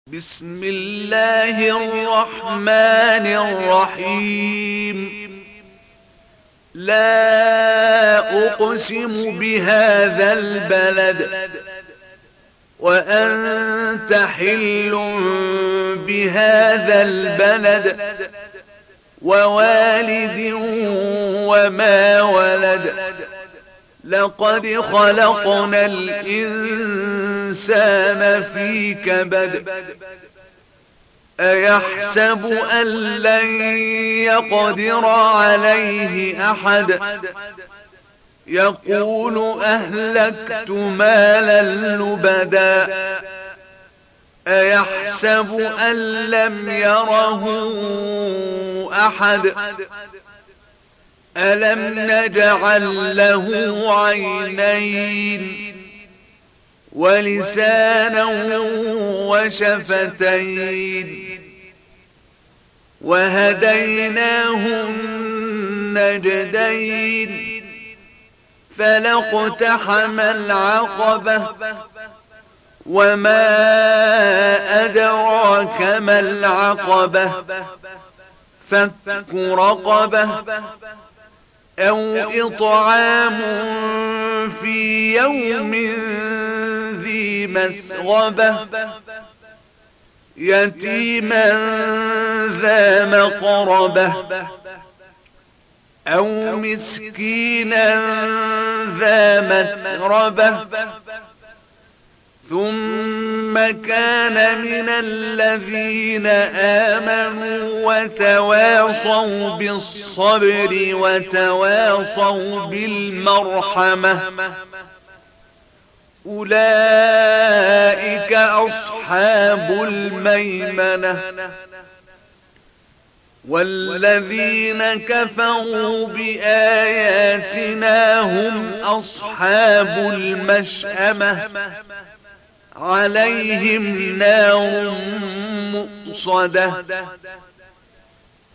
بسم الله الرحمن الرحيم. لا أقسم بهذا البلد وأنت حل بهذا البلد ووالد وما ولد. لقد خلقنا الإنسان في كبد. أيحسب أن لن يقدر عليه أحد. يقول أهلكت مالا لبدا. أيحسب أن لم يره أحد. ألم نجعل له عينين ولسانا وشفتين وهديناه النجدين. فلاقتحم العقبة وما أدراك ما العقبة. فك رقبة أو إطعام في يوم ذي مسغبة يتيما ذا مقربة أو مسكينا ذا متربة. ثم كان من الذين آمنوا وتواصوا بالصبر وتواصوا بالمرحمة. أولئك أصحاب الميمنة. والذين كفروا بآياتنا هم أصحاب المشأمة. عليهم نار مؤصدة.